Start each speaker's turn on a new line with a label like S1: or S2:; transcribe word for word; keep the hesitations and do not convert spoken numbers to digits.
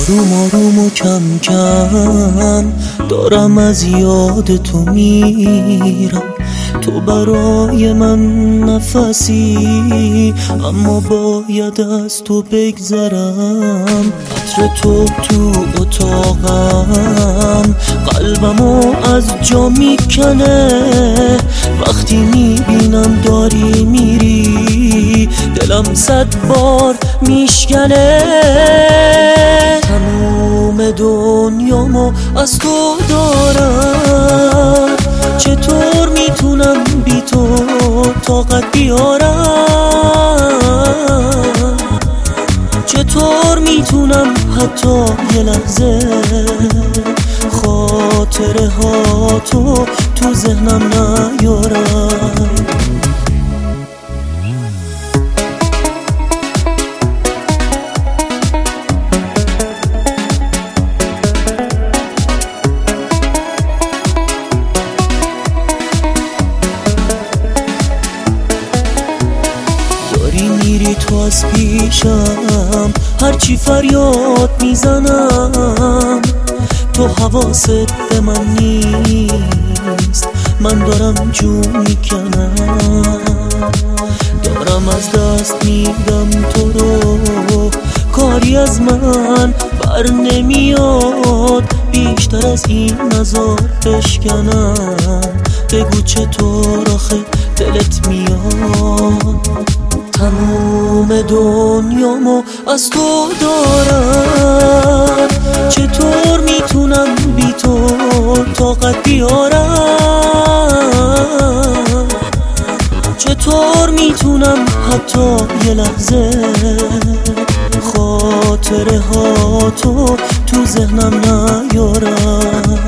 S1: آروم آروم و کم کم دارم از یاد تو میرم. تو برای من نفسی، اما باید از تو بگذرم. عطر تو تو اتاقم قلبمو از جا میکنه. وقتی میبینم داری میری دلم صد بار میشکنه. تموم دنیامو از تو دارم، چطور میتونم بی تو طاقت بیارم؟ چطور میتونم حتی یه لحظه خاطره ها تو تو ذهنم نیارم؟ میری تو از پیشم، هرچی فریاد میزنم تو حواست به من نیست. من دارم جون میکنم، دارم از دست میدم تو رو. کاری از من بر نمیاد بیشتر از این نزار بشکنم. بگو چطور آخه دلت میاد؟ تموم دنیامو از تو دارم، چطور میتونم بی تو طاقت بیارم؟ چطور میتونم حتی یه لحظه خاطره ها تو تو ذهنم نیارم؟